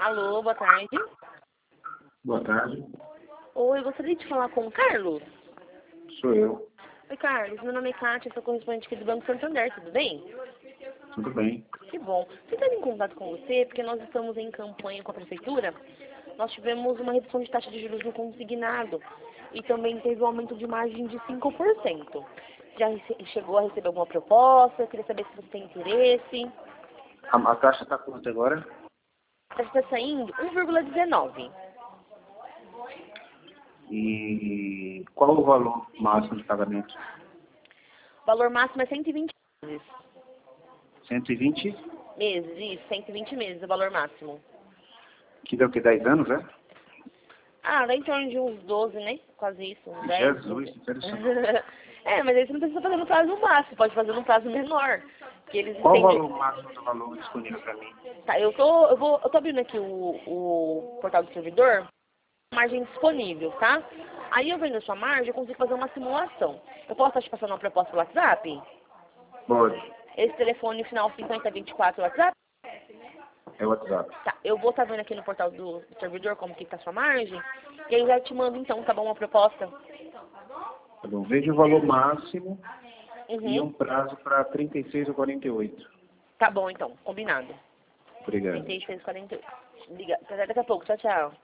Alô, boa tarde. Boa tarde, Oi, gostaria de falar com o Carlos. sou eu. Oi, Carlos, meu nome é Kátia, sou correspondente aqui do Banco Santander, tudo bem? Tudo bem? Que bom. Tentando em contato com você, porque nós estamos em campanha com a Prefeitura, nós tivemos uma redução de taxa de juros no consignado e também teve um aumento de margem de 5%. Já chegou a receber alguma proposta? Eu queria saber se você tem interesse. A taxa está quanto agora? A taxa está saindo 1,19. E qual o valor máximo de pagamento? O valor máximo é 120 meses. 120? Meses, isso, 120 meses o valor máximo. Que deu o que? 10 anos, né? Ah, dá em torno de uns 12, né? Quase isso, uns 10. Jesus, interessante. Mas aí você não precisa fazer no prazo máximo, pode fazer no prazo menor. Que eles Qual o entendem. valor máximo do valor disponível para mim? Tá, eu tô abrindo aqui o portal do servidor, margem disponível, tá? Aí eu vendo a sua margem, eu consigo fazer uma simulação. Eu posso estar te passando uma proposta pelo WhatsApp? Pode. Esse telefone final 5024 é o WhatsApp? É o WhatsApp. Tá, eu vou estar vendo aqui no portal do servidor como que tá a sua margem, e aí já te mando então, tá bom, uma proposta. Tá bom. Veja o valor máximo e um Uhum. prazo para 36 ou 48. Tá bom então, combinado. Obrigado. 36, 48. Liga, até daqui a pouco, tchau, tchau.